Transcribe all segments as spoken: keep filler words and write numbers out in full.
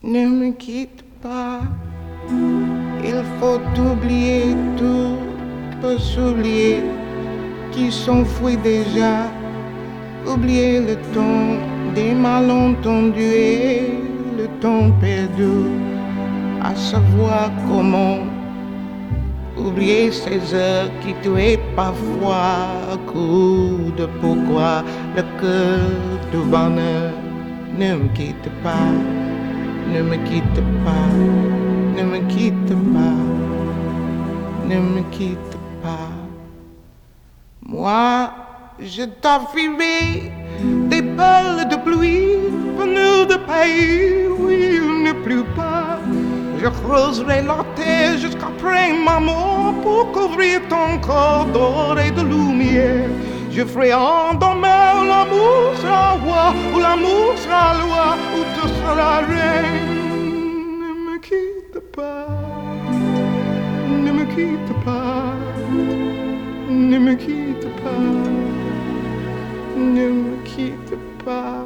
Ne me quitte pas, il faut oublier tout, peut s'oublier qui s'enfuit déjà. Oublier le temps des malentendus et le temps perdu, à savoir comment oublier ces heures qui tuaient parfois. Coup de pourquoi le cœur du bonheur. Ne me quitte pas, ne me quitte pas, ne me quitte pas, ne me quitte pas. Moi, je t'offrirai des perles de pluie venues de pays où il ne pleut pas. Je creuserai la terre jusqu'après ma mort pour couvrir ton corps d'or et de lumière. Je ferai endormir l'amour sera roi, ou l'amour sera loi, ou tu seras reine. Ne me quitte pas, ne me quitte pas, ne me quitte pas, ne me quitte pas.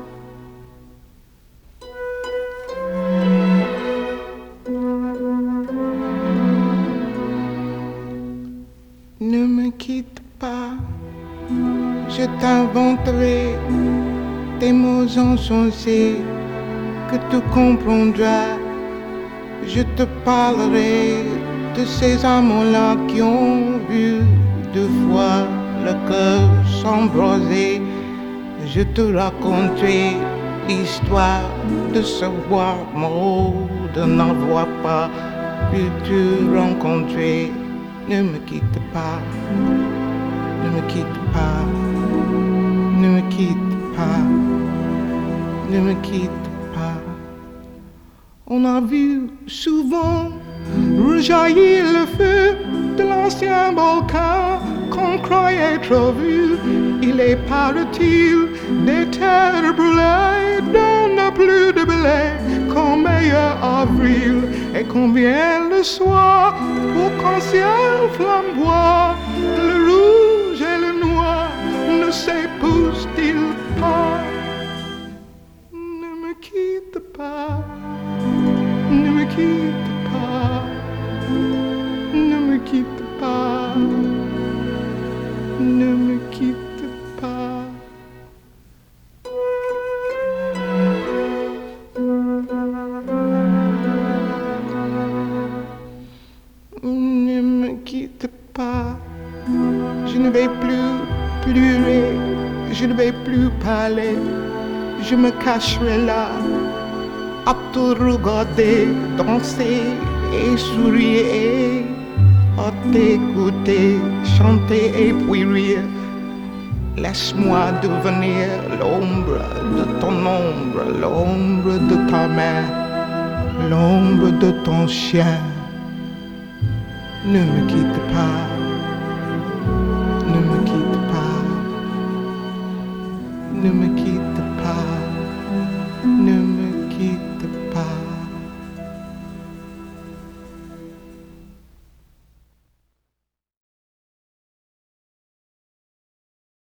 Ne me quitte pas, je t'inventerai des mots insensés que tu comprendras. Je te parlerai de ces amants-là qui ont vu deux fois le cœur s'embraser. Je te raconterai l'histoire de ce bois mort, de n'avoir pas pu te rencontrer. Ne me quitte pas, ne me quitte pas, ne me quitte pas, ne me quitte pas. On a vu souvent rejaillir le feu de l'ancien volcan qu'on croyait trop vu. Il est, paraît-il, des terres brûlées dont n'a plus de blé qu'en meilleur avril. Et qu'on vienne le soir pour qu'un ciel flamboie, le rouge et le noir ne s'épousent-ils pas. Ne me quitte pas, ne me quitte pas, ne me quitte pas, ne me quitte pas. Ne me quitte pas, je ne vais plus pleurer, je ne vais plus parler, je me cacherai là à te regarder danser et sourire, à t'écouter chanter et puis rire. Laisse-moi devenir l'ombre de ton ombre, l'ombre de ta main, l'ombre de ton chien. Ne me quitte pas, ne me quitte pas, ne me quitte pas.